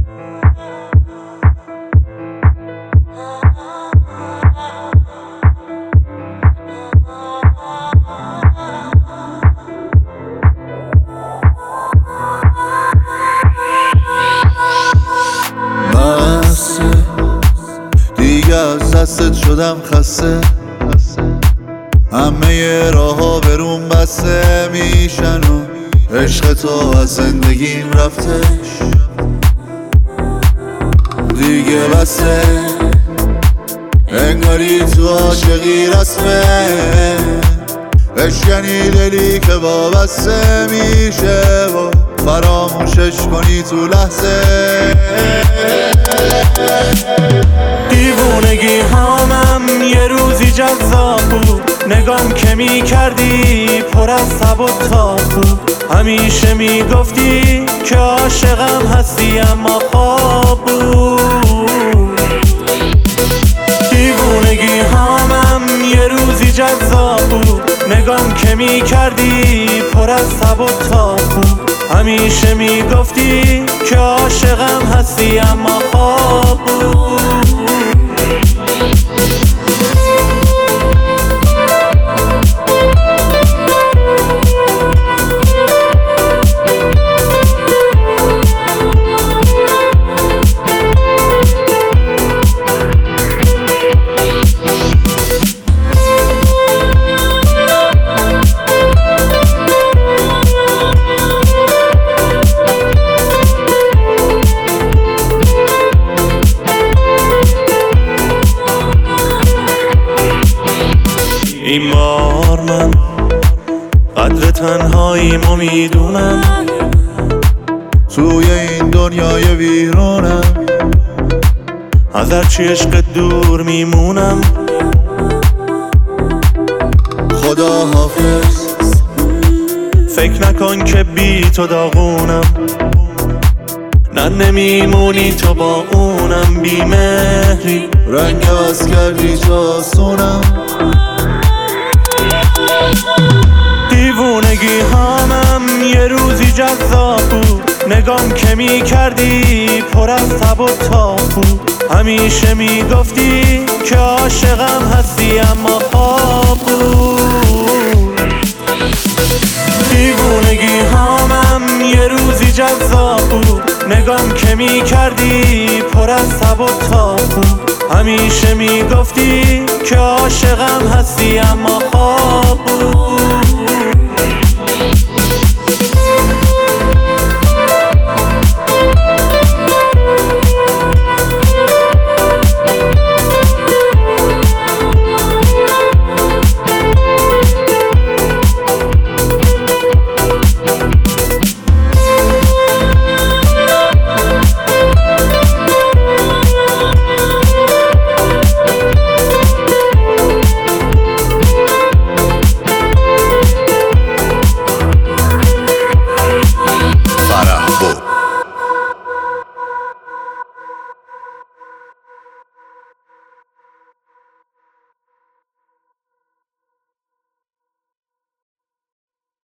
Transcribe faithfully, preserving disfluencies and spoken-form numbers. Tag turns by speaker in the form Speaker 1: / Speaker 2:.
Speaker 1: دیگه از دستت شدم خسته، همه راه ها بروم بسته میشن و عشق تو از زندگیم رفتش دیگه بسته، انگاری تو عاشقی رسمه، بشکنی دلی که وابسته میشه و فراموشش کنی تو لحظه.
Speaker 2: دیوونگی هامم یه روزی جذاب بود، نگام که می کردی پر از تب و تاب بود، همیشه می گفتی که عاشقم هستی اما خواب بود. دیوونگی هامم یه روزی جذاب بود، نگام که می کردی پر از تب و تاب بود، همیشه می گفتی که عاشقم هستی اما خواب بود. این بار من قدر تنهاییمو میدونم،
Speaker 1: توی این دنیای ویرونم،
Speaker 2: از هرچی عشق دور میمونم.
Speaker 1: خدا حافظ،
Speaker 2: فکر نکن که بی تو داغونم، نه نمیمونی تو با اونم، بی مهری
Speaker 1: رنگ عوض کردی تو سونم.
Speaker 2: دیوونگی هامم یه روزی جذاب بود، نگام که می کردی پر از تب و تاب بود، همیشه می گفتی که عاشقم هستی اما خواب بود. دیوونگی هامم یه روزی جذاب بود، نگام که می کردی پر از تب و تاب بود، همیشه می گفتی که عاشقم هستی اما خواب بود.